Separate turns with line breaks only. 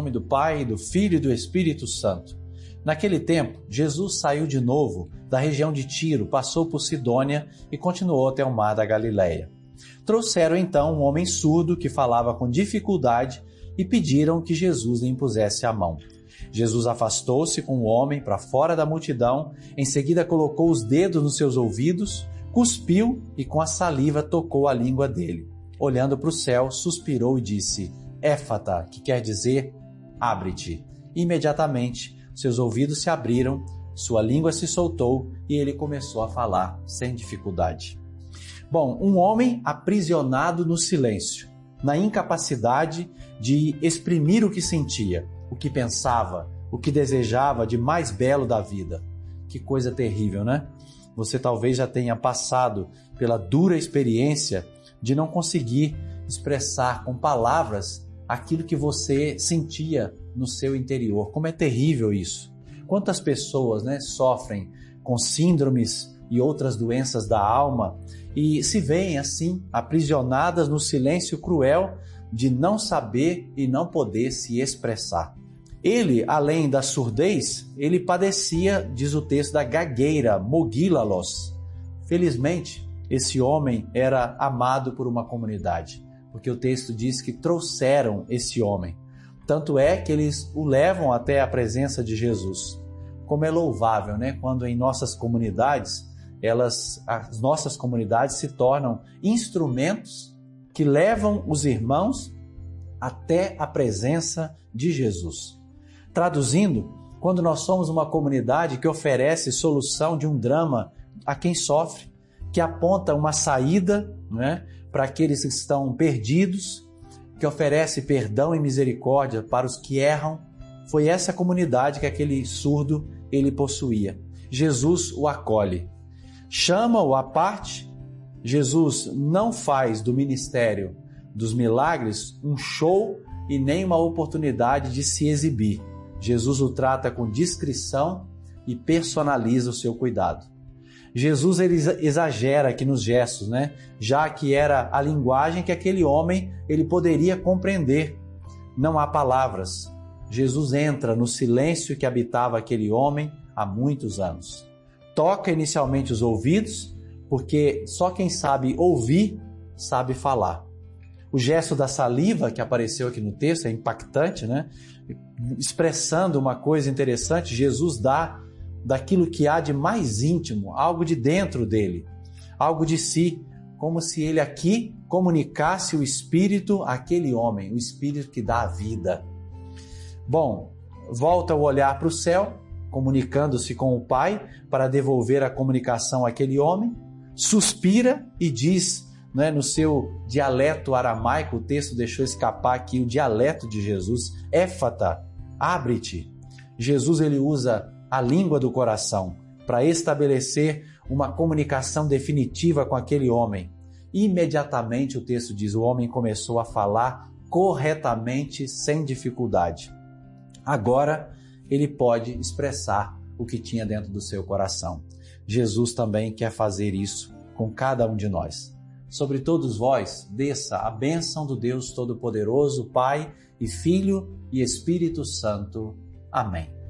nome do Pai, do Filho e do Espírito Santo. Naquele tempo, Jesus saiu de novo da região de Tiro, passou por Sidônia e continuou até o mar da Galileia. Trouxeram então um homem surdo que falava com dificuldade e pediram que Jesus lhe impusesse a mão. Jesus afastou-se com o homem para fora da multidão, em seguida colocou os dedos nos seus ouvidos, cuspiu e com a saliva tocou a língua dele. Olhando para o céu, suspirou e disse: Éfata, que quer dizer, abre-te. Imediatamente, seus ouvidos se abriram, sua língua se soltou e ele começou a falar sem dificuldade. Bom, um homem aprisionado no silêncio, na incapacidade de exprimir o que sentia, o que pensava, o que desejava de mais belo da vida. Que coisa terrível, né? Você talvez já tenha passado pela dura experiência de não conseguir expressar com palavras aquilo que você sentia no seu interior. Como é terrível isso. Quantas pessoas, sofrem com síndromes e outras doenças da alma e se veem assim, aprisionadas no silêncio cruel de não saber e não poder se expressar. Ele, além da surdez, ele padecia, diz o texto, da gagueira, mogílalos. Felizmente, esse homem era amado por uma comunidade, porque o texto diz que trouxeram esse homem. Tanto é que eles o levam até a presença de Jesus. Como é louvável, quando em nossas comunidades, as nossas comunidades se tornam instrumentos que levam os irmãos até a presença de Jesus. Traduzindo, quando nós somos uma comunidade que oferece solução de um drama a quem sofre, que aponta uma saída para aqueles que estão perdidos, que oferece perdão e misericórdia para os que erram, foi essa comunidade que aquele surdo ele possuía. Jesus o acolhe, chama-o à parte. Jesus não faz do ministério dos milagres um show e nem uma oportunidade de se exibir. Jesus o trata com discrição e personaliza o seu cuidado. Jesus ele exagera aqui nos gestos, já que era a linguagem que aquele homem ele poderia compreender. Não há palavras. Jesus entra no silêncio que habitava aquele homem há muitos anos. Toca inicialmente os ouvidos, porque só quem sabe ouvir sabe falar. O gesto da saliva que apareceu aqui no texto é impactante, expressando uma coisa interessante. Jesus dá daquilo que há de mais íntimo, algo de dentro dele, algo de si, como se ele aqui comunicasse o Espírito àquele homem, o Espírito que dá a vida. Bom, volta o olhar para o céu, comunicando-se com o Pai para devolver a comunicação àquele homem, suspira e diz, no seu dialeto aramaico, o texto deixou escapar aqui o dialeto de Jesus, Éfata, abre-te. Jesus ele usa a língua do coração para estabelecer uma comunicação definitiva com aquele homem. Imediatamente o texto diz, o homem começou a falar corretamente, sem dificuldade. Agora ele pode expressar o que tinha dentro do seu coração. Jesus também quer fazer isso com cada um de nós. Sobre todos vós, desça a bênção do Deus Todo-Poderoso, Pai e Filho e Espírito Santo. Amém.